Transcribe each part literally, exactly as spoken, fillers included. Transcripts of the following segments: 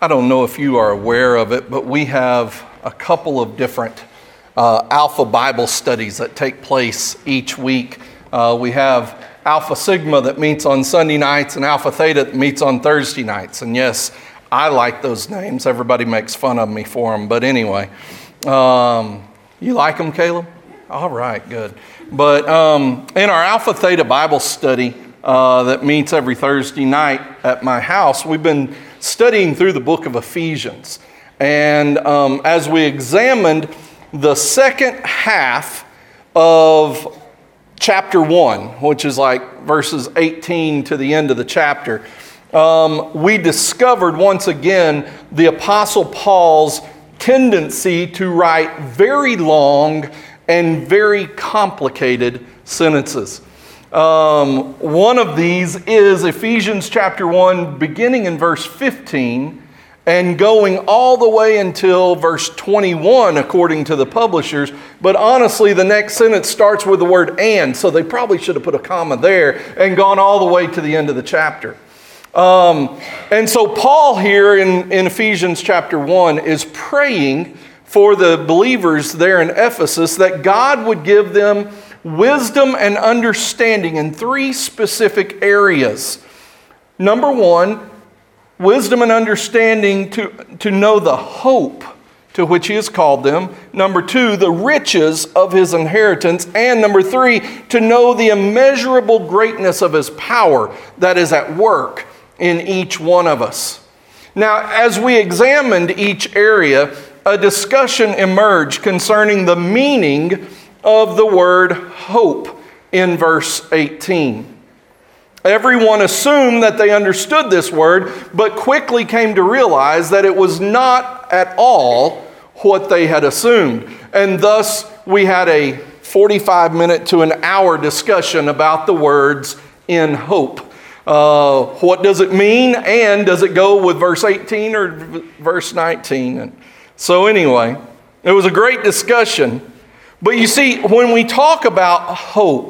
I don't know if you are aware of it, but we have a couple of different uh, Alpha Bible studies that take place each week. Uh, we have Alpha Sigma that meets on Sunday nights and Alpha Theta that meets on Thursday nights. And yes, I like those names. Everybody makes fun of me for them. But anyway, um, you like them, Caleb? All right, good. But um, in our Alpha Theta Bible study uh, that meets every Thursday night at my house, we've been studying through the book of Ephesians. And um, as we examined the second half of chapter one, which is like verses eighteen to the end of the chapter, um, we discovered once again the Apostle Paul's tendency to write very long and very complicated sentences. Um, one of these is Ephesians chapter one, beginning in verse fifteen, and going all the way until verse twenty-one, according to the publishers. But honestly, the next sentence starts with the word "and," so they probably should have put a comma there and gone all the way to the end of the chapter. Um, and so Paul here in, in Ephesians chapter one is praying for the believers there in Ephesus that God would give them wisdom and understanding in three specific areas. Number one, wisdom and understanding to, to know the hope to which He has called them. Number two, the riches of His inheritance. And number three, to know the immeasurable greatness of His power that is at work in each one of us. Now, as we examined each area, a discussion emerged concerning the meaning of the word hope in verse eighteen. Everyone assumed that they understood this word, but quickly came to realize that it was not at all what they had assumed. And thus, we had a forty-five minute to an hour discussion about the words "in hope." Uh, what does it mean? And does it go with verse eighteen or verse nineteen? And so anyway, it was a great discussion. But you see, when we talk about hope,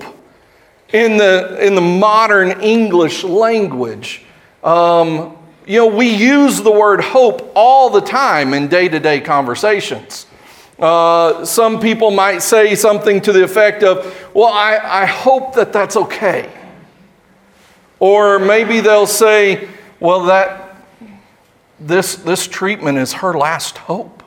In the in the modern English language, um, you know, we use the word hope all the time in day-to-day conversations. Uh, some people might say something to the effect of, well, I, I hope that that's okay. Or maybe they'll say, well, that this, this treatment is her last hope.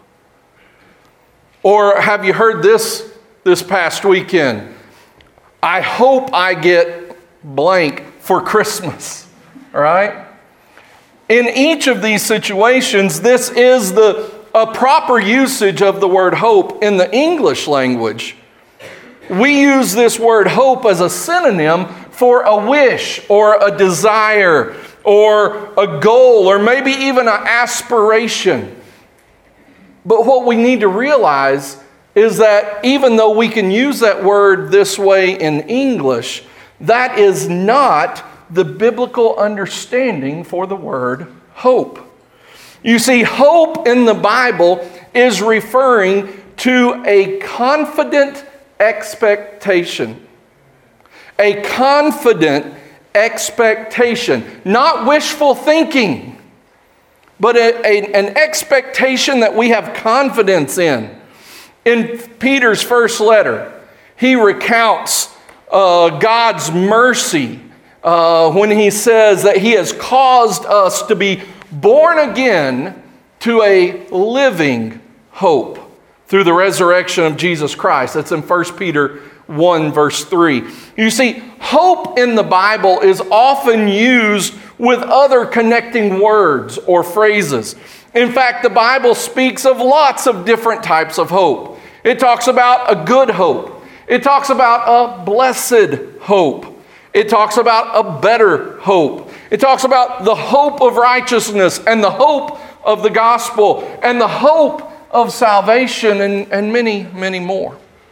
Or have you heard this this past weekend? I hope I get blank for Christmas, all right? In each of these situations, this is the a proper usage of the word hope in the English language. We use this word hope as a synonym for a wish or a desire or a goal or maybe even an aspiration. But what we need to realize is that even though we can use that word this way in English, that is not the biblical understanding for the word hope. You see, hope in the Bible is referring to a confident expectation. A confident expectation, not wishful thinking, but a, a, an expectation that we have confidence in. In Peter's first letter, he recounts uh, God's mercy uh, when he says that He has caused us to be born again to a living hope through the resurrection of Jesus Christ. That's in First Peter one, verse three. You see, hope in the Bible is often used with other connecting words or phrases. In fact, the Bible speaks of lots of different types of hope. It talks about a good hope. It talks about a blessed hope. It talks about a better hope. It talks about the hope of righteousness and the hope of the gospel and the hope of salvation and, and many, many more.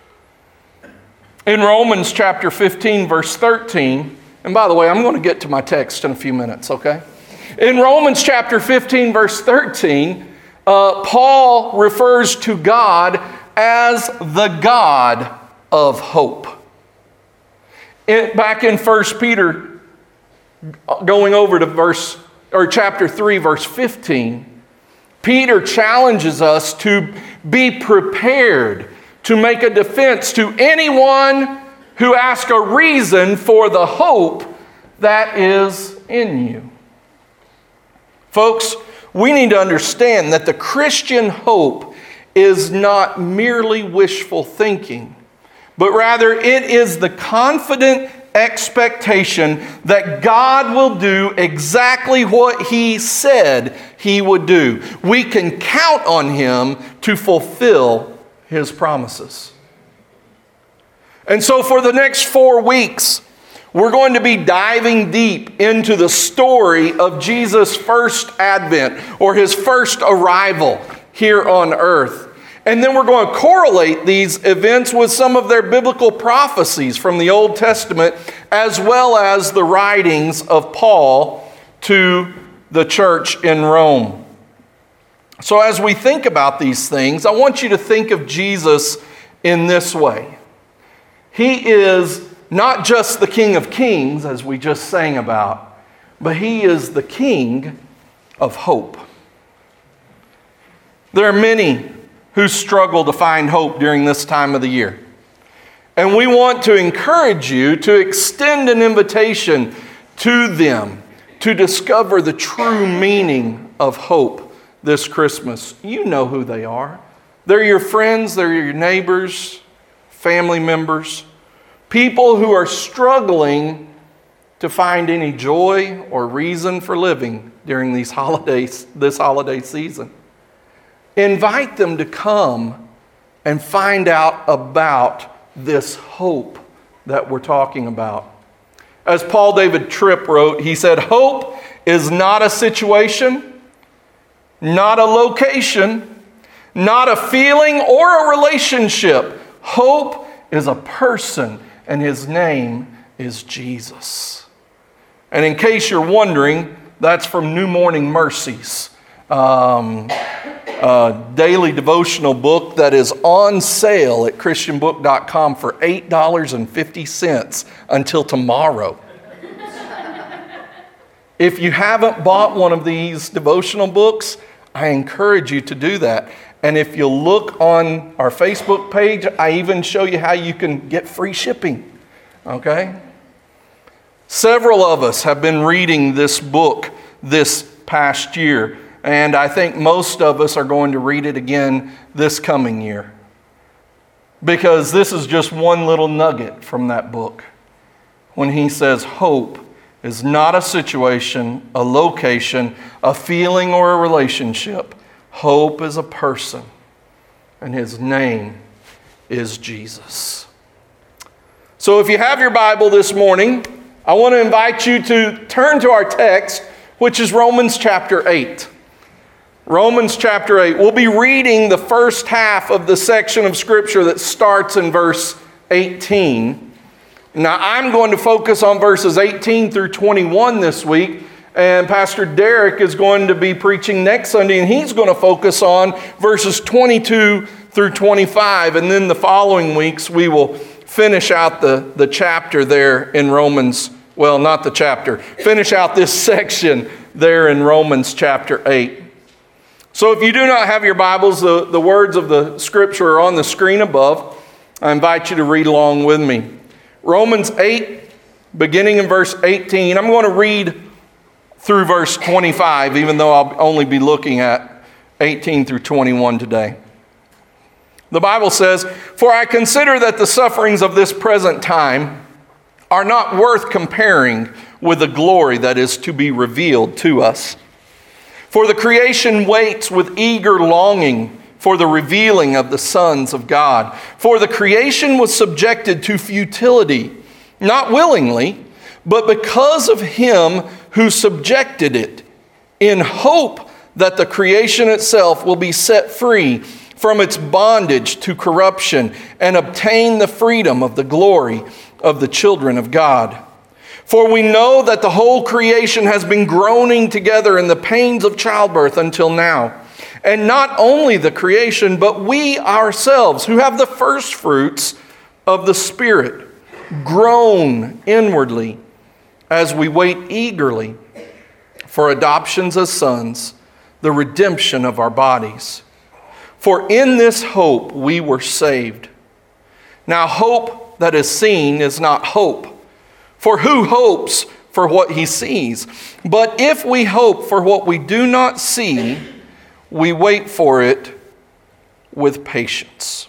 In Romans chapter fifteen, verse thirteen, and by the way, I'm going to get to my text in a few minutes, okay? In Romans chapter fifteen, verse thirteen, uh, Paul refers to God as the God of hope. In, back in First Peter, going over to verse or chapter three, verse fifteen, Peter challenges us to be prepared to make a defense to anyone who asks a reason for the hope that is in you. Folks, we need to understand that the Christian hope is not merely wishful thinking, but rather it is the confident expectation that God will do exactly what He said He would do. We can count on Him to fulfill His promises. And so for the next four weeks, we're going to be diving deep into the story of Jesus' first advent or His first arrival here on earth. And then we're going to correlate these events with some of their biblical prophecies from the Old Testament, as well as the writings of Paul to the church in Rome. So as we think about these things, I want you to think of Jesus in this way. He is not just the King of Kings, as we just sang about, but He is the King of hope. There are many who struggle to find hope during this time of the year. And we want to encourage you to extend an invitation to them to discover the true meaning of hope this Christmas. You know who they are. They're your friends, they're your neighbors, family members, people who are struggling to find any joy or reason for living during these holidays, this holiday season. Invite them to come and find out about this hope that we're talking about. As Paul David Tripp wrote, he said, "Hope is not a situation, not a location, not a feeling or a relationship. Hope is a person, and His name is Jesus." And in case you're wondering, that's from New Morning Mercies. Um, a daily devotional book that is on sale at Christian book dot com for eight dollars and fifty cents until tomorrow. If you haven't bought one of these devotional books, I encourage you to do that. And if you look on our Facebook page, I even show you how you can get free shipping. Okay? Several of us have been reading this book this past year. And I think most of us are going to read it again this coming year. Because this is just one little nugget from that book. When he says hope is not a situation, a location, a feeling, or a relationship. Hope is a person. And His name is Jesus. So if you have your Bible this morning, I want to invite you to turn to our text, which is Romans chapter eight. Romans chapter eight. We'll be reading the first half of the section of Scripture that starts in verse eighteen. Now, I'm going to focus on verses eighteen through twenty-one this week, and Pastor Derek is going to be preaching next Sunday, and he's going to focus on verses twenty-two through twenty-five, and then the following weeks we will finish out the, the chapter there in Romans, well, not the chapter, finish out this section there in Romans chapter eight. So if you do not have your Bibles, the, the words of the Scripture are on the screen above. I invite you to read along with me. Romans eight, beginning in verse eighteen. I'm going to read through verse twenty-five, even though I'll only be looking at eighteen through twenty-one today. The Bible says, "For I consider that the sufferings of this present time are not worth comparing with the glory that is to be revealed to us. For the creation waits with eager longing for the revealing of the sons of God. For the creation was subjected to futility, not willingly, but because of Him who subjected it, in hope that the creation itself will be set free from its bondage to corruption and obtain the freedom of the glory of the children of God. For we know that the whole creation has been groaning together in the pains of childbirth until now. And not only the creation, but we ourselves, who have the first fruits of the Spirit, groan inwardly as we wait eagerly for adoptions as sons, the redemption of our bodies. For in this hope we were saved. Now hope that is seen is not hope. For who hopes for what he sees? But if we hope for what we do not see, we wait for it with patience.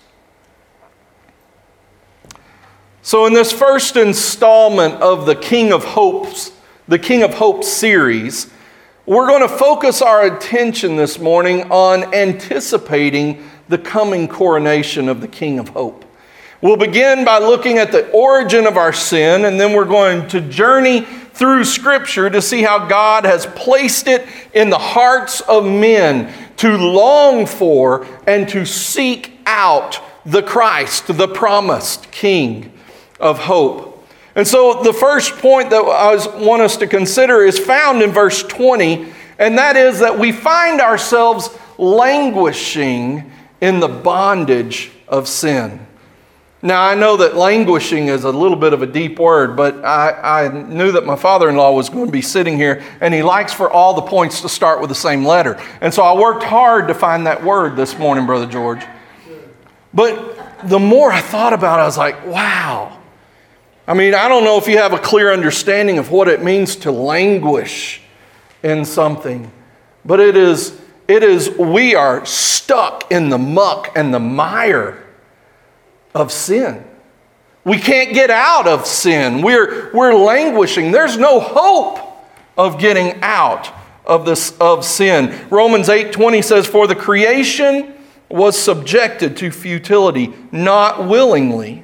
So in this first installment of the King of Hopes, the King of Hope series, we're going to focus our attention this morning on anticipating the coming coronation of the King of Hope. We'll begin by looking at the origin of our sin, and then we're going to journey through Scripture to see how God has placed it in the hearts of men to long for and to seek out the Christ, the promised King of Hope. And so the first point that I want us to consider is found in verse twenty, and that is that we find ourselves languishing in the bondage of sin. Now, I know that languishing is a little bit of a deep word, but I, I knew that my father-in-law was going to be sitting here, and he likes for all the points to start with the same letter. And so I worked hard to find that word this morning, Brother George. But the more I thought about it, I was like, wow. I mean, I don't know if you have a clear understanding of what it means to languish in something, but it is, it is we are stuck in the muck and the mire of sin. We can't get out of sin. We're, we're languishing. There's no hope of getting out of this of sin. Romans eight twenty says, "For the creation was subjected to futility, not willingly,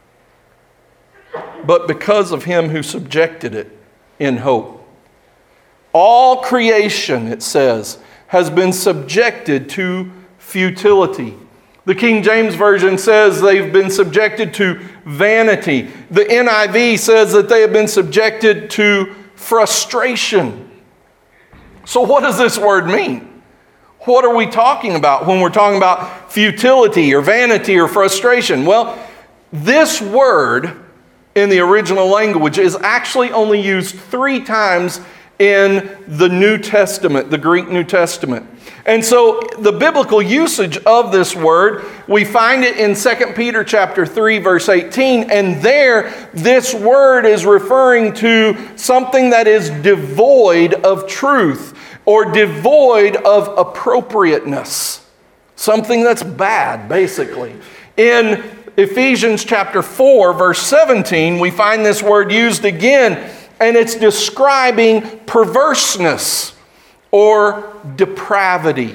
but because of him who subjected it in hope." All creation, it says, has been subjected to futility. The King James Version says they've been subjected to vanity. The N I V says that they have been subjected to frustration. So what does this word mean? What are we talking about when we're talking about futility or vanity or frustration? Well, this word in the original language is actually only used three times in the New Testament, the Greek New Testament. And so the biblical usage of this word, we find it in Second Peter chapter three, verse eighteen. And there, this word is referring to something that is devoid of truth or devoid of appropriateness. Something that's bad, basically. In Ephesians chapter four, verse seventeen, we find this word used again, and it's describing perverseness or depravity,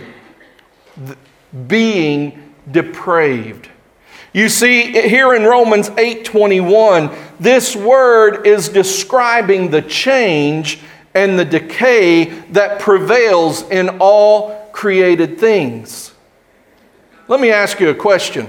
being depraved. You see, here in Romans eight twenty-one, this word is describing the change and the decay that prevails in all created things. Let me ask you a question.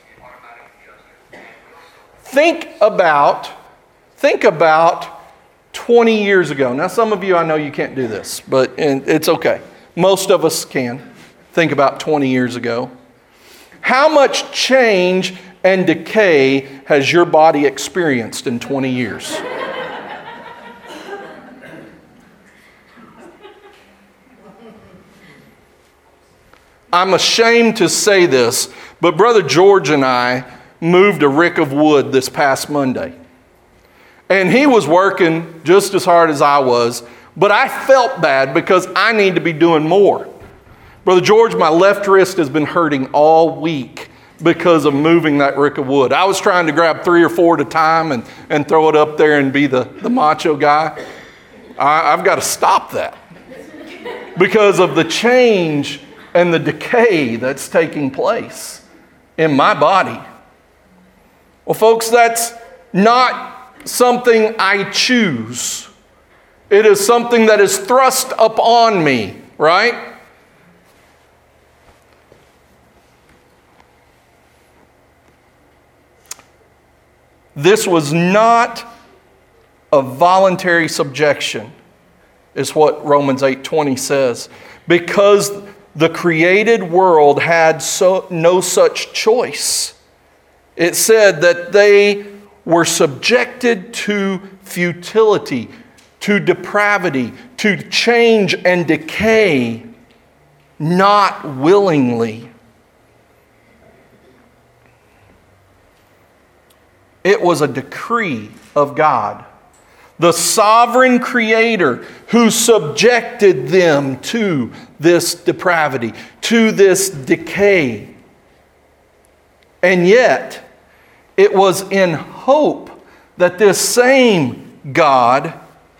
Think about, think about twenty years ago. Now, some of you, I know you can't do this, but it's okay. Most of us can think about twenty years ago. How much change and decay has your body experienced in twenty years? I'm ashamed to say this, but Brother George and I moved a rick of wood this past Monday. And he was working just as hard as I was, but I felt bad because I need to be doing more. Brother George, my left wrist has been hurting all week because of moving that rick of wood. I was trying to grab three or four at a time and, and throw it up there and be the, the macho guy. I, I've got to stop that because of the change and the decay that's taking place in my body. Well, folks, that's not something I choose. It is something that is thrust upon me, right? This was not a voluntary subjection, is what Romans eight twenty says, because the created world had so, no such choice. It said that they were subjected to futility, to depravity, to change and decay not willingly. It was a decree of God, the sovereign Creator who subjected them to this depravity, to this decay. And yet, it was in hope that this same God,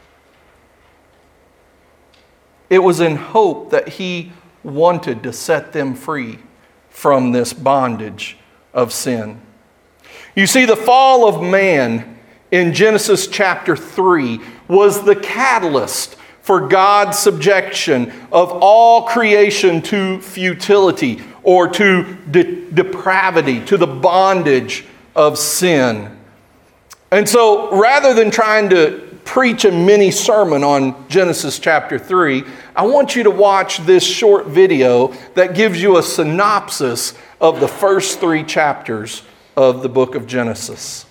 it was in hope that He wanted to set them free from this bondage of sin. You see, the fall of man in Genesis chapter three was the catalyst for God's subjection of all creation to futility or to de- depravity, to the bondage of sin. And so rather than trying to preach a mini sermon on Genesis chapter three, I want you to watch this short video that gives you a synopsis of the first three chapters of the book of Genesis.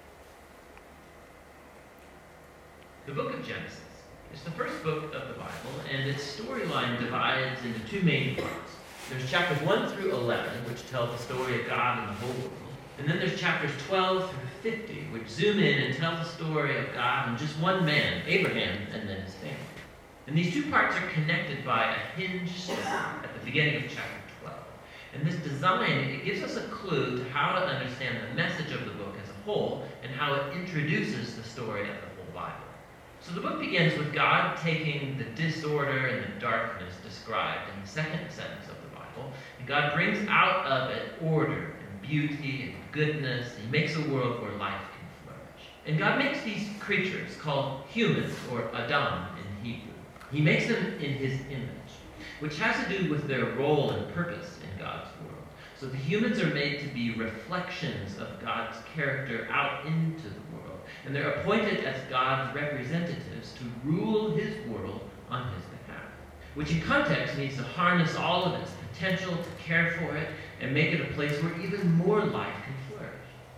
The book of Genesis is the first book of the Bible, and its storyline divides into two main parts. There's chapters one through eleven, which tell the story of God and the whole world. And then there's chapters twelve through fifty, which zoom in and tell the story of God and just one man, Abraham, and then his family. And these two parts are connected by a hinge story at the beginning of chapter twelve. And this design, it gives us a clue to how to understand the message of the book as a whole and how it introduces the story of the whole Bible. So the book begins with God taking the disorder and the darkness described in the second sentence of the Bible, and God brings out of it order and beauty and goodness. He makes a world where life can flourish. And God makes these creatures called humans, or Adam in Hebrew. He makes them in His image, which has to do with their role and purpose in God's world. So the humans are made to be reflections of God's character out into the world. And they're appointed as God's representatives to rule His world on His behalf. Which in context means to harness all of its potential, to care for it, and make it a place where even more life can flourish.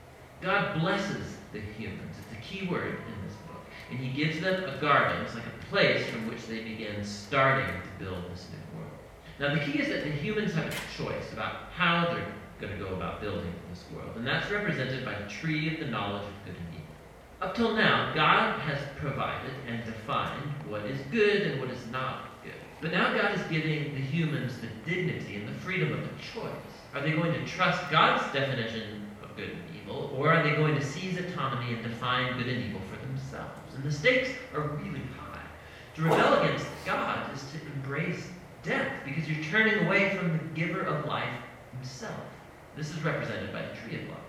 God blesses the humans. It's a key word in this book. And He gives them a garden. It's like a place from which they begin starting to build this new world. Now the key is that the humans have a choice about how they're going to go about building this world. And that's represented by the tree of the knowledge of good and evil. Up till now, God has provided and defined what is good and what is not good. But now God is giving the humans the dignity and the freedom of a choice. Are they going to trust God's definition of good and evil, or are they going to seize autonomy and define good and evil for themselves? And the stakes are really high. To rebel against God is to embrace death, because you're turning away from the giver of life Himself. This is represented by the tree of life.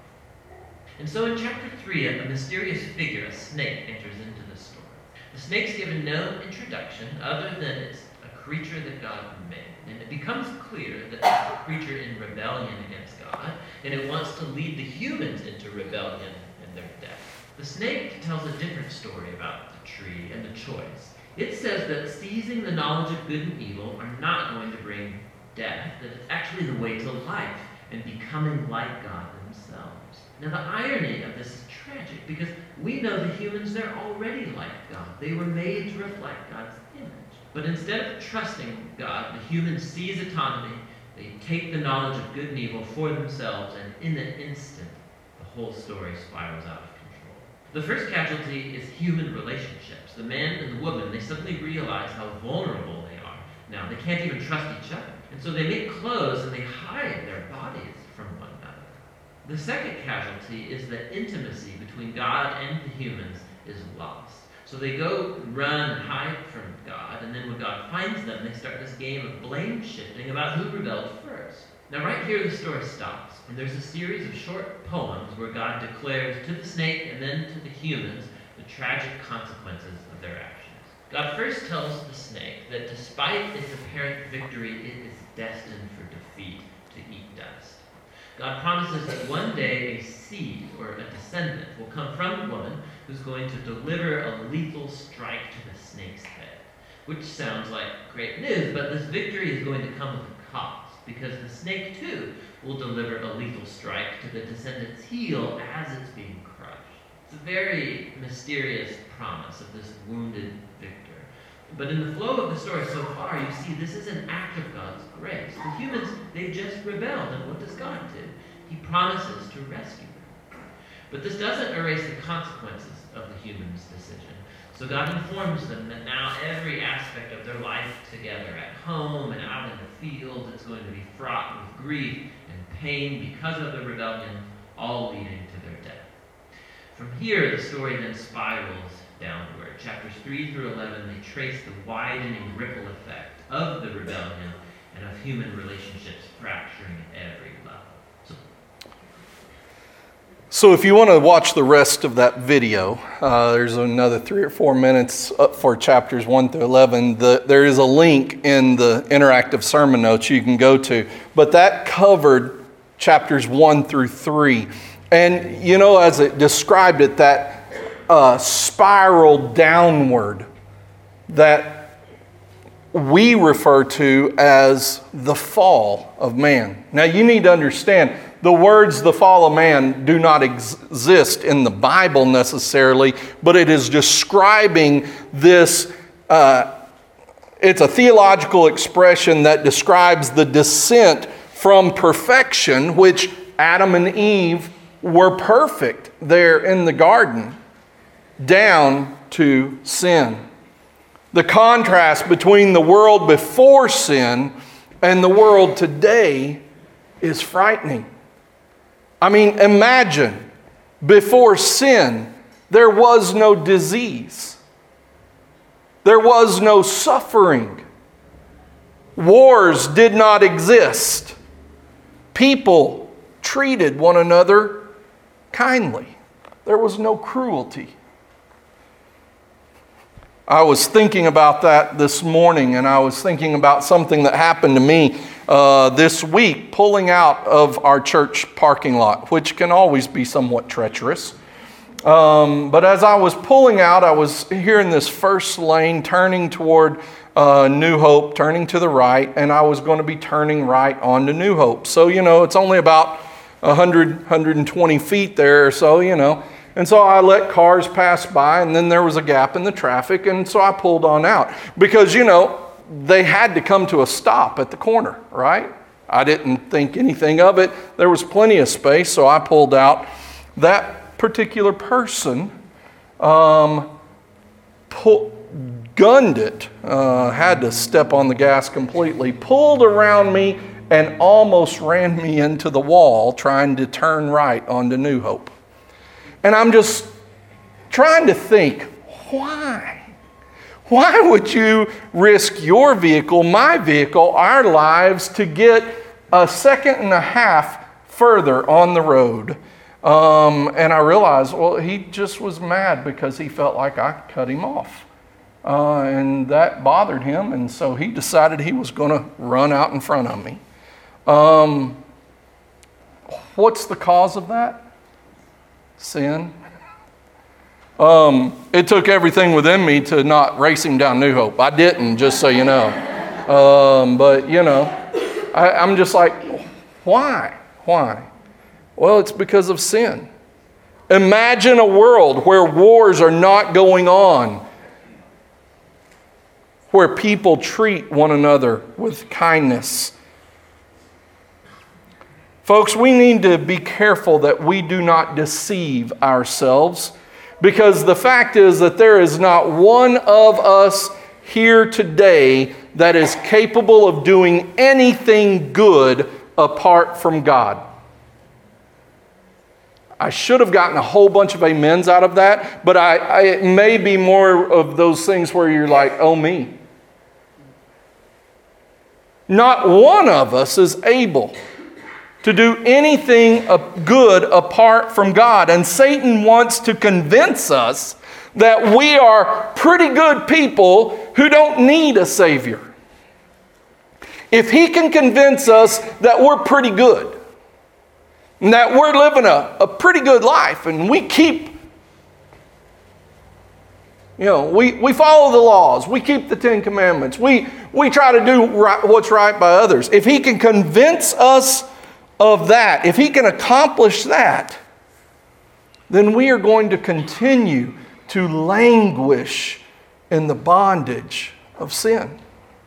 And so in chapter three, a mysterious figure, a snake, enters into the story. The snake's given no introduction other than it's a creature that God made. And it becomes clear that it's a creature in rebellion against God, and it wants to lead the humans into rebellion and their death. The snake tells a different story about the tree and the choice. It says that seizing the knowledge of good and evil are not going to bring death, that it's actually the way to life and becoming like God themselves. Now the irony of this is tragic, because we know the humans, they're already like God. They were made to reflect God's image. But instead of trusting God, the humans seize autonomy, they take the knowledge of good and evil for themselves, and in an instant, the whole story spirals out of control. The first casualty is human relationships. The man and the woman, they suddenly realize how vulnerable they are. Now, they can't even trust each other. And so they make clothes and they hide their bodies from one another. The second casualty is that intimacy between God and the humans is lost. So they go run and hide from God, and then when God finds them, they start this game of blame shifting about who rebelled first. Now right here the story stops, and there's a series of short poems where God declares to the snake and then to the humans the tragic consequences of their actions. God first tells the snake that despite its apparent victory, it is destined for defeat, to eat dust. God promises that one day a seed, or a descendant, will come from the woman who's going to deliver a lethal strike to the snake's head. Which sounds like great news, but this victory is going to come with a cost, because the snake too will deliver a lethal strike to the descendant's heel as it's being crushed. It's a very mysterious promise of this wounded victor. But in the flow of the story so far, you see this is an act of God's grace. The humans, they've just rebelled, and what does God do? He promises to rescue them. But this doesn't erase the consequences of the humans' decision. So God informs them that now every aspect of their life together, at home and out in the field, is going to be fraught with grief and pain because of the rebellion, all leading to their death. From here, the story then spirals downward. Chapters three through eleven, they trace the widening ripple effect of the rebellion and of human relationships fracturing at every level. So, so if you want to watch the rest of that video, uh, there's another three or four minutes up for chapters one through eleven. The, there is a link in the interactive sermon notes you can go to. But that covered chapters one through three. And, you know, as it described it, that uh, spiral downward that we refer to as the fall of man. Now, you need to understand, the words the fall of man do not ex- exist in the Bible necessarily, but it is describing this, uh, it's a theological expression that describes the descent from perfection, which Adam and Eve were perfect there in the garden, down to sin. The contrast between the world before sin and the world today is frightening. I mean, imagine, before sin, there was no disease. There was no suffering. Wars did not exist. People treated one another kindly. There was no cruelty. I was thinking about that this morning, and I was thinking about something that happened to me uh, this week, pulling out of our church parking lot, which can always be somewhat treacherous. Um, but as I was pulling out, I was here in this first lane, turning toward uh, New Hope, turning to the right, and I was going to be turning right onto New Hope. So, you know, it's only about one hundred, one hundred twenty feet there or so, you know. And so I let cars pass by, and then there was a gap in the traffic, and so I pulled on out. Because, you know, they had to come to a stop at the corner, right? I didn't think anything of it. There was plenty of space, so I pulled out. That particular person um, pull, gunned it, uh, had to step on the gas completely, pulled around me, and almost ran me into the wall trying to turn right onto New Hope. And I'm just trying to think, why? Why would you risk your vehicle, my vehicle, our lives to get a second and a half further on the road? Um, and I realized, well, he just was mad because he felt like I cut him off. Uh, and that bothered him, and so he decided he was going to run out in front of me. Um, what's the cause of that? Sin. Um, it took everything within me to not race him down New Hope. I didn't, just so you know. Um, but, you know, I, I'm just like, why? Why? Well, it's because of sin. Imagine a world where wars are not going on, where people treat one another with kindness. Folks, we need to be careful that we do not deceive ourselves, because the fact is that there is not one of us here today that is capable of doing anything good apart from God. I should have gotten a whole bunch of amens out of that, but I, I, it may be more of those things where you're like, oh me. Not one of us is able to do anything good apart from God. And Satan wants to convince us that we are pretty good people who don't need a Savior. If he can convince us that we're pretty good, and that we're living a, a pretty good life, and we keep, you know, we, we follow the laws, we keep the Ten Commandments, we, we try to do right, what's right by others. If he can convince us of that, if he can accomplish that, then we are going to continue to languish in the bondage of sin.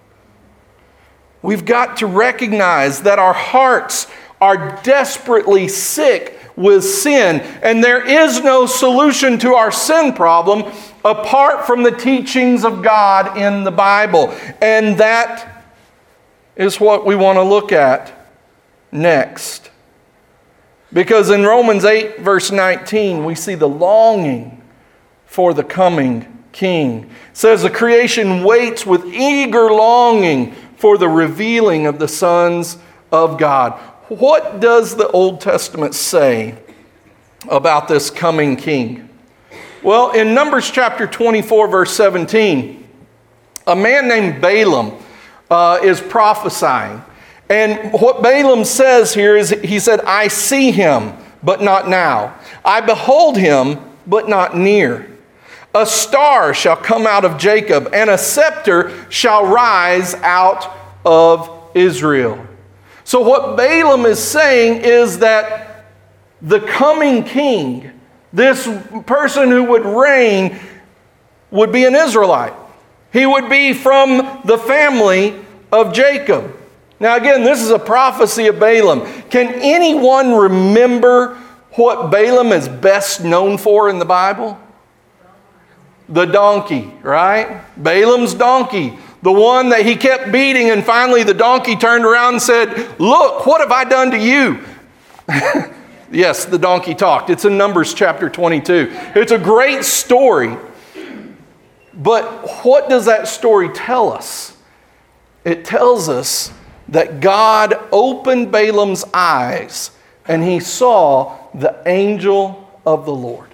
We've got to recognize that our hearts are desperately sick with sin, and there is no solution to our sin problem apart from the teachings of God in the Bible. And that is what we want to look at next. Because in Romans eight, verse nineteen, we see the longing for the coming King. It says the creation waits with eager longing for the revealing of the sons of God. What does the Old Testament say about this coming King? Well, in Numbers chapter twenty-four, verse seventeen, a man named Balaam uh, is prophesying. And what Balaam says here is, he said, I see him, but not now. I behold him, but not near. A star shall come out of Jacob, and a scepter shall rise out of Israel. So what Balaam is saying is that the coming king, this person who would reign, would be an Israelite. He would be from the family of Jacob. Now again, this is a prophecy of Balaam. Can anyone remember what Balaam is best known for in the Bible? The donkey, right? Balaam's donkey. The one that he kept beating, and finally the donkey turned around and said, look, what have I done to you? Yes, the donkey talked. It's in Numbers chapter twenty-two. It's a great story. But what does that story tell us? It tells us that God opened Balaam's eyes and he saw the angel of the Lord.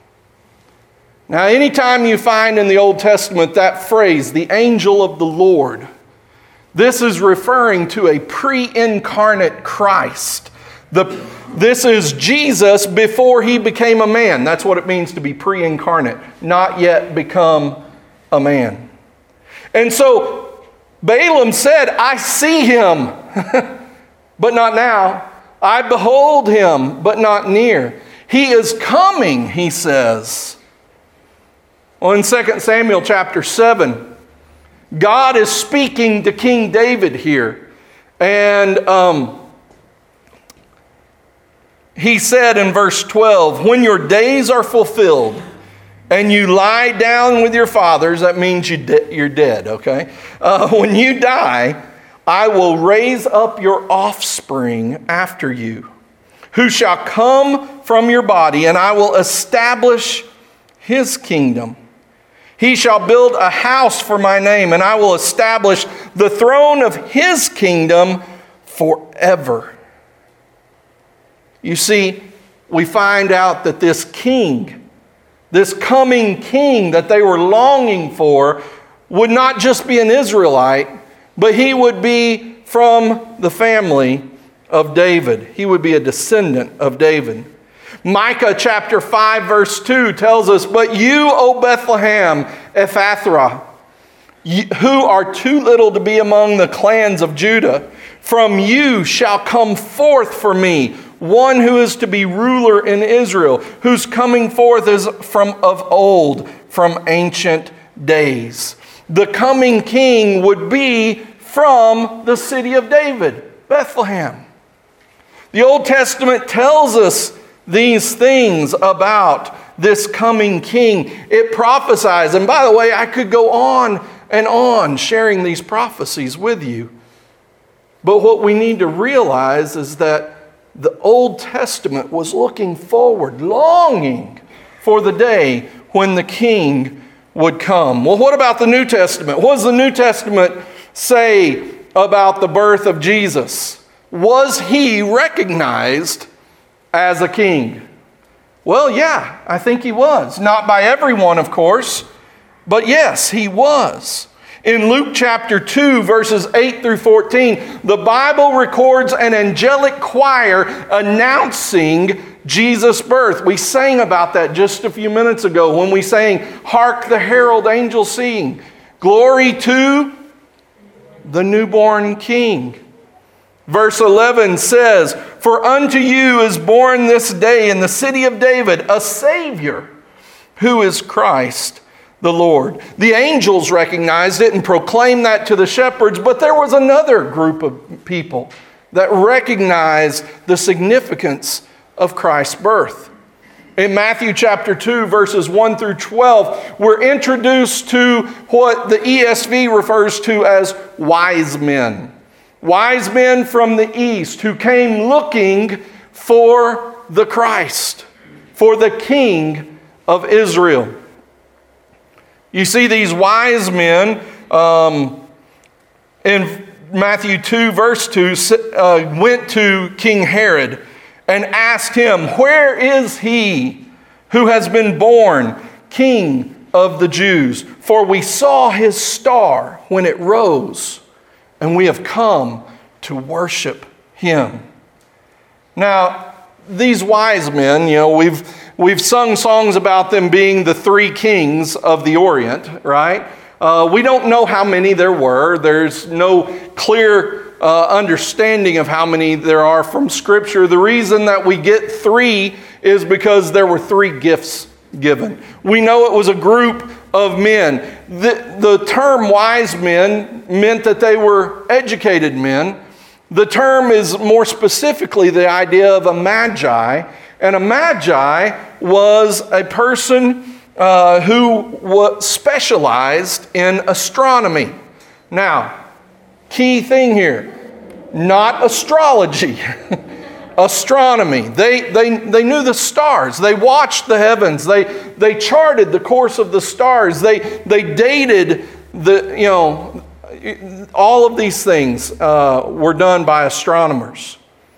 Now, anytime you find in the Old Testament that phrase, the angel of the Lord, this is referring to a pre-incarnate Christ. The, this is Jesus before he became a man. That's what it means to be pre-incarnate, not yet become a man. And so Balaam said, I see him, but not now. I behold him, but not near. He is coming, he says. Well, in Second Samuel chapter seven, God is speaking to King David here. And um, he said in verse twelve, when your days are fulfilled and you lie down with your fathers, that means you de- you're dead, okay? Uh, when you die, I will raise up your offspring after you, who shall come from your body, and I will establish his kingdom. He shall build a house for my name, and I will establish the throne of his kingdom forever. You see, we find out that this king, this coming king that they were longing for, would not just be an Israelite, but he would be from the family of David. He would be a descendant of David. Micah chapter five verse two tells us, but you, O Bethlehem Ephrathah, who are too little to be among the clans of Judah, from you shall come forth for me one who is to be ruler in Israel, whose coming forth is from of old, from ancient days. The coming king would be from the city of David, Bethlehem. The Old Testament tells us these things about this coming king. It prophesies, and by the way, I could go on and on sharing these prophecies with you. But what we need to realize is that the Old Testament was looking forward, longing for the day when the king would come. Well, what about the New Testament? What does the New Testament say about the birth of Jesus? Was he recognized as a king? Well, yeah, I think he was. Not by everyone, of course, but yes, he was. In Luke chapter two, verses eight through fourteen, the Bible records an angelic choir announcing Jesus' birth. We sang about that just a few minutes ago when we sang, Hark the Herald Angels Sing, Glory to the newborn King. Verse eleven says, For unto you is born this day in the city of David a Savior, who is Christ the Lord. The angels recognized it and proclaimed that to the shepherds, but there was another group of people that recognized the significance of Christ's birth. In Matthew chapter two, verses one through twelve, we're introduced to what the E S V refers to as wise men. Wise men from the east who came looking for the Christ, for the King of Israel. You see, these wise men um, in Matthew two, verse two, uh, went to King Herod and asked him, "Where is he who has been born King of the Jews? For we saw his star when it rose, and we have come to worship him." Now, these wise men, you know, we've we've sung songs about them being the three kings of the Orient, right? Uh, we don't know how many there were. There's no clear uh, understanding of how many there are from Scripture. The reason that we get three is because there were three gifts given. We know it was a group of men. The, the term wise men meant that they were educated men. The term is more specifically the idea of a magi. And a magi was a person uh, who was specialized in astronomy. Now, key thing here, not astrology. Astronomy. They, they, they knew the stars. They watched the heavens. They, they charted the course of the stars. They, they dated the, you know, all of these things uh, were done by astronomers.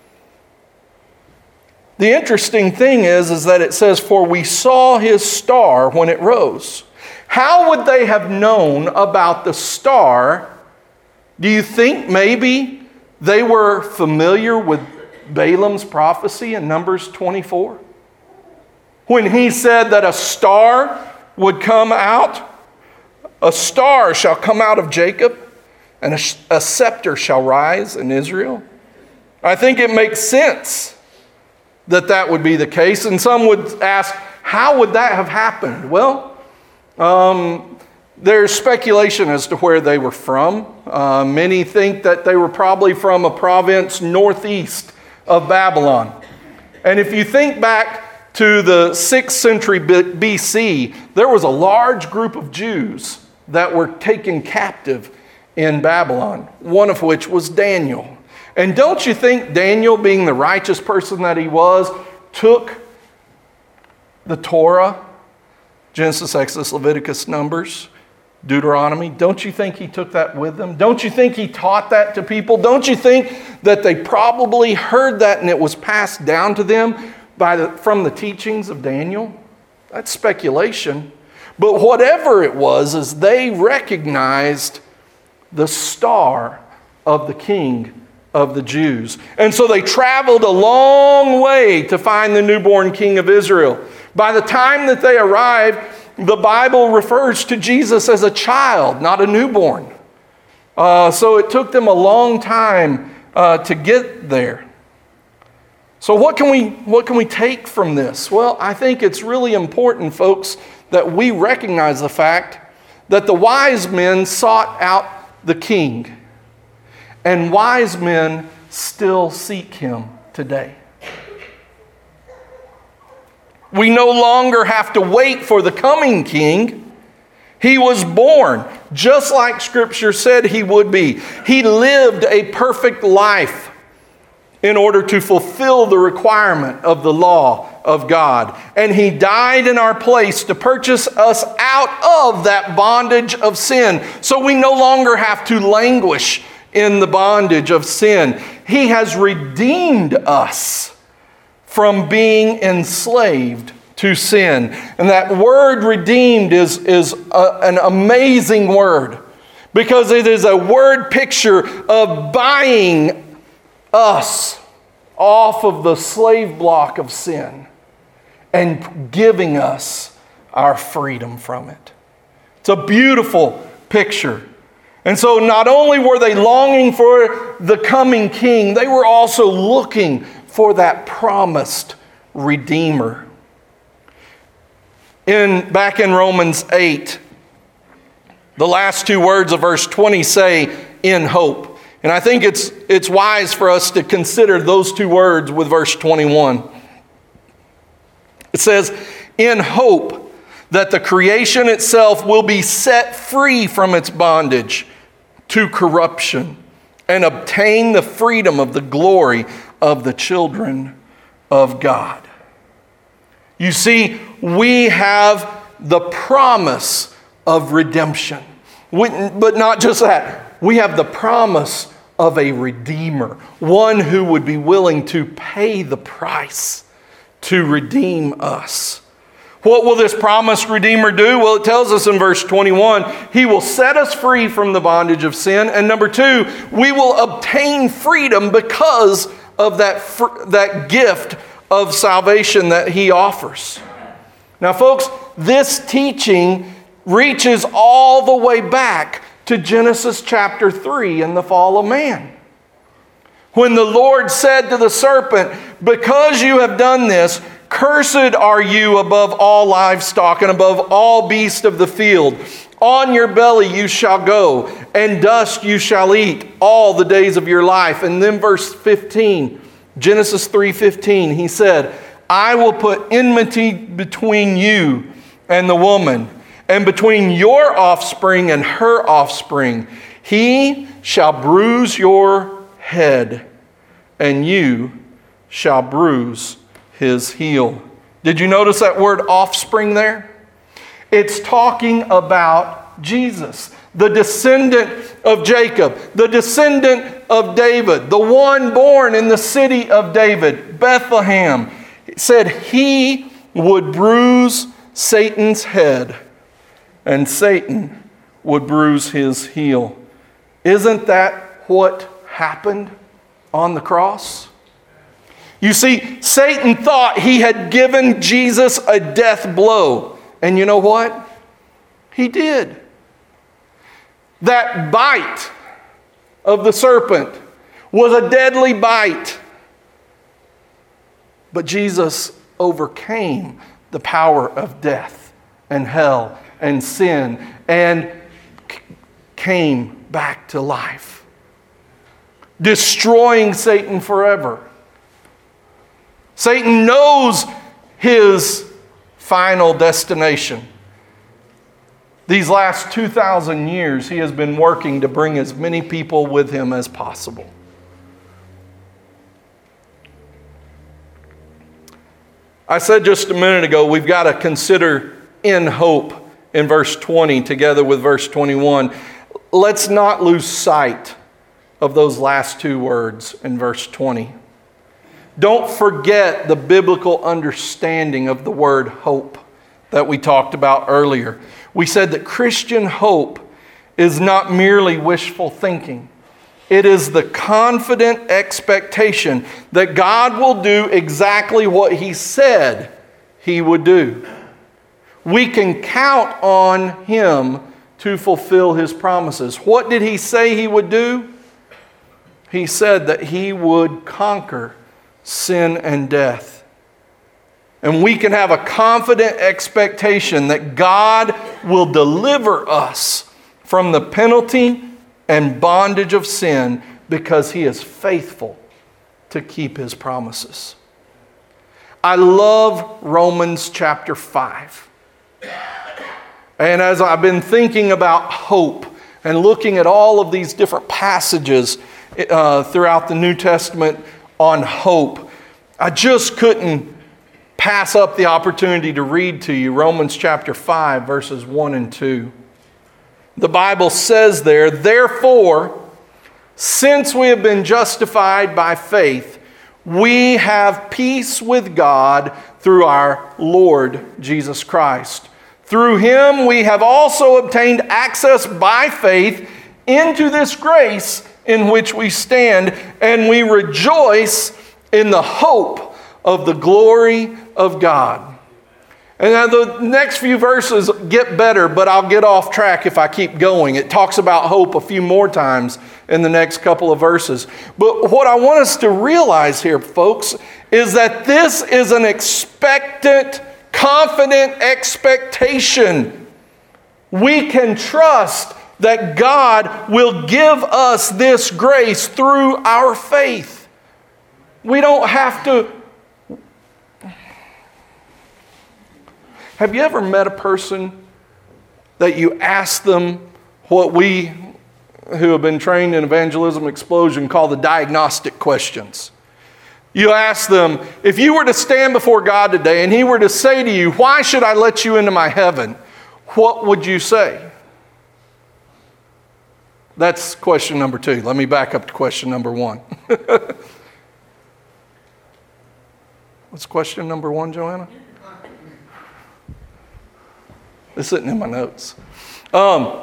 The interesting thing is, is that it says, "For we saw his star when it rose." How would they have known about the star? Do you think maybe they were familiar with Balaam's prophecy in Numbers twenty-four? When he said that a star would come out, "A star shall come out of Jacob, and a, a scepter shall rise in Israel." I think it makes sense that that would be the case. And some would ask, how would that have happened? Well, um, there's speculation as to where they were from. Uh, many think that they were probably from a province northeast of Babylon. And if you think back to the sixth century B C, there was a large group of Jews that were taken captive in Babylon, one of which was Daniel. And don't you think Daniel, being the righteous person that he was, took the Torah, Genesis, Exodus, Leviticus, Numbers, Deuteronomy? Don't you think he took that with him? Don't you think he taught that to people? Don't you think that they probably heard that and it was passed down to them by the, from the teachings of Daniel? That's speculation. But whatever it was, is they recognized the star of the King of the Jews. And so they traveled a long way to find the newborn King of Israel. By the time that they arrived, the Bible refers to Jesus as a child, not a newborn. Uh, so it took them a long time uh, to get there. So what can we what can we take from this? Well, I think it's really important, folks, that we recognize the fact that the wise men sought out the King. And wise men still seek him today. We no longer have to wait for the coming King. He was born just like Scripture said he would be. He lived a perfect life in order to fulfill the requirement of the law of God. And he died in our place to purchase us out of that bondage of sin. So we no longer have to languish in the bondage of sin. He has redeemed us from being enslaved to sin. And that word redeemed is, is a, an amazing word, because it is a word picture of buying us off of the slave block of sin and giving us our freedom from it. It's a beautiful picture. And so not only were they longing for the coming King, they were also looking for that promised Redeemer. In, back in Romans eight, The last two words of verse twenty say, in hope. And I think it's, it's wise for us to consider those two words with verse twenty-one. It says, in hope that the creation itself will be set free from its bondage to corruption and obtain the freedom of the glory of the children of God. You see, we have the promise of redemption. We, but not just that. We have the promise of a Redeemer, one who would be willing to pay the price to redeem us. What will this promised Redeemer do? Well, it tells us in verse twenty-one, He will set us free from the bondage of sin. And number two, we will obtain freedom because of that, that gift of salvation that He offers. Now, folks, this teaching reaches all the way back to Genesis chapter three and the fall of man. When the Lord said to the serpent, because you have done this, cursed are you above all livestock and above all beasts of the field. On your belly you shall go, and dust you shall eat all the days of your life. And then verse fifteen, Genesis three fifteen, He said, I will put enmity between you and the woman, and between your offspring and her offspring. He shall bruise your head, and you shall bruise his heel. Did you notice that word offspring there? It's talking about Jesus, the descendant of Jacob, the descendant of David, the one born in the city of David, Bethlehem. It said he would bruise Satan's head, and Satan would bruise his heel. Isn't that what happened on the cross? You see, Satan thought he had given Jesus a death blow. And you know what? He did. That bite of the serpent was a deadly bite. But Jesus overcame the power of death and hell and sin and c- came back to life, destroying Satan forever. Satan knows his final destination. These last two thousand years, he has been working to bring as many people with him as possible. I said just a minute ago, we've got to consider in hope in verse twenty together with verse twenty-one. Let's not lose sight of those last two words in verse twenty. Don't forget the biblical understanding of the word hope that we talked about earlier. We said that Christian hope is not merely wishful thinking. It is the confident expectation that God will do exactly what He said He would do. We can count on Him to fulfill His promises. What did He say He would do? He said that He would conquer sin and death. And we can have a confident expectation that God will deliver us from the penalty and bondage of sin because He is faithful to keep His promises. I love Romans chapter five. And as I've been thinking about hope and looking at all of these different passages uh, throughout the New Testament on hope, I just couldn't pass up the opportunity to read to you Romans chapter five, verses one and two. The Bible says there, therefore, since we have been justified by faith, we have peace with God through our Lord Jesus Christ. Through Him we have also obtained access by faith into this grace in which we stand, and we rejoice in the hope of the glory of God. And now the next few verses get better, but I'll get off track if I keep going. It talks about hope a few more times in the next couple of verses. But what I want us to realize here, folks, is that this is an expectant, confident expectation. We can trust that God will give us this grace through our faith. We don't have to. Have you ever met a person that you ask them what we who have been trained in evangelism explosion call the diagnostic questions? You ask them, if you were to stand before God today and He were to say to you, why should I let you into my heaven? What would you say? That's question number two. Let me back up to question number one. What's question number one, Joanna? It's sitting in my notes. Um,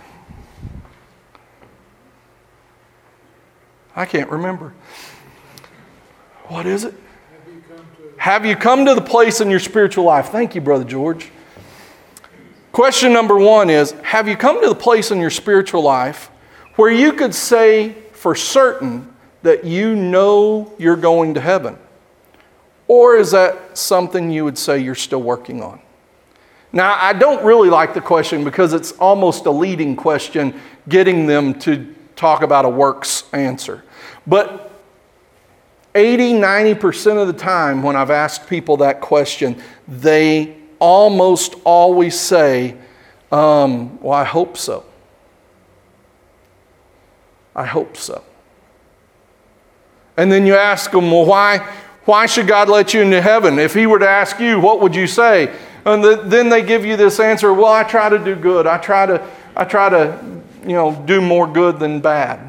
I can't remember. What is it? Have you, come to Have you come to the place in your spiritual life? Thank you, Brother George. Question number one is, have you come to the place in your spiritual life where you could say for certain that you know you're going to heaven? Or is that something you would say you're still working on? Now, I don't really like the question because it's almost a leading question, getting them to talk about a works answer. But eighty, ninety percent of the time when I've asked people that question, they almost always say, um, well, I hope so. I hope so. And then you ask them, well, why, why should God let you into heaven? If He were to ask you, what would you say? And the, then they give you this answer, well, I try to do good. I try to, I try to, you know, do more good than bad.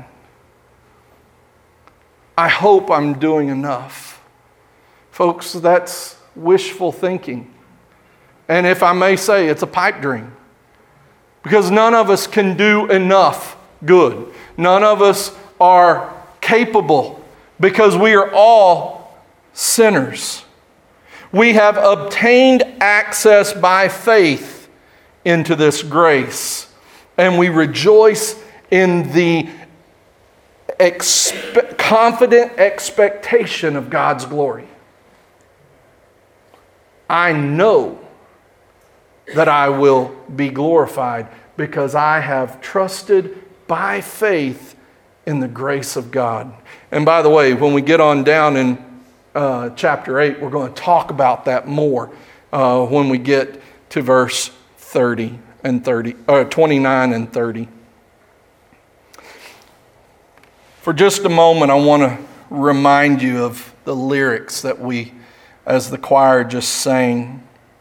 I hope I'm doing enough. Folks, that's wishful thinking. And if I may say, it's a pipe dream. Because none of us can do enough good. None of us are capable because we are all sinners. We have obtained access by faith into this grace. And we rejoice in the expe- confident expectation of God's glory. I know that I will be glorified because I have trusted by faith in the grace of God. And by the way, when we get on down in uh, chapter eight, we're going to talk about that more uh, when we get to verse thirty and thirty, or twenty-nine and thirty. For just a moment, I want to remind you of the lyrics that we, as the choir, just sang.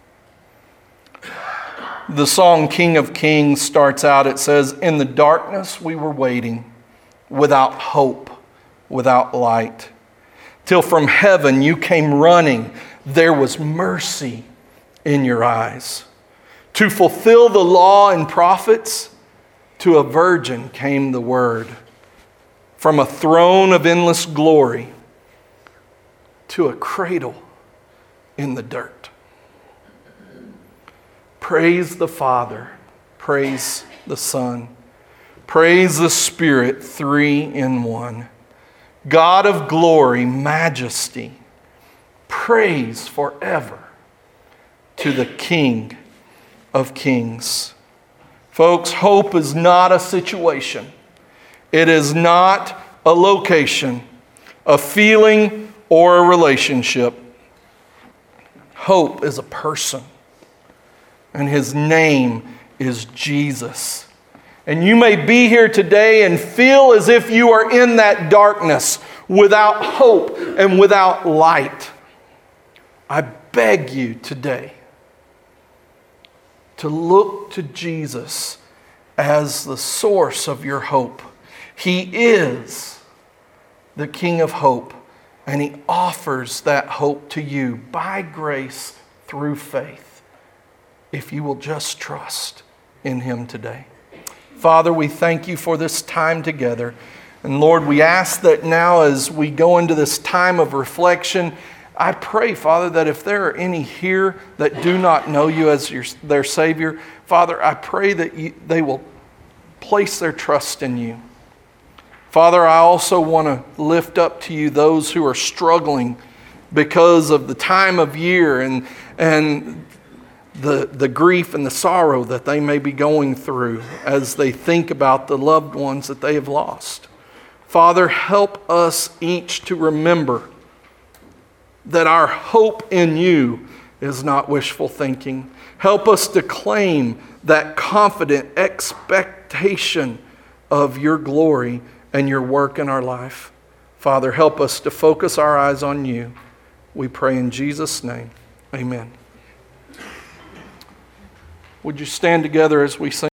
The song King of Kings starts out, it says, in the darkness we were waiting, without hope, without light, till from heaven you came running. There was mercy in your eyes. To fulfill the law and prophets, to a virgin came the word. From a throne of endless glory to a cradle in the dirt. Praise the Father, praise the Son, praise the Spirit, three in one. God of glory, majesty, praise forever to the King of Kings. Folks, hope is not a situation. It is not a location, a feeling, or a relationship. Hope is a person. And His name is Jesus. And you may be here today and feel as if you are in that darkness without hope and without light. I beg you today to look to Jesus as the source of your hope. He is the King of hope, and He offers that hope to you by grace through faith, if you will just trust in Him today. Father, we thank You for this time together. And Lord, we ask that now as we go into this time of reflection, I pray, Father, that if there are any here that do not know You as your, their Savior, Father, I pray that you, they will place their trust in You. Father, I also want to lift up to You those who are struggling because of the time of year and, and the, the grief and the sorrow that they may be going through as they think about the loved ones that they have lost. Father, help us each to remember that our hope in you is not wishful thinking. Help us to claim that confident expectation of your glory and your work in our life. Father, help us to focus our eyes on you. We pray in Jesus' name. Amen. Would you stand together as we sing?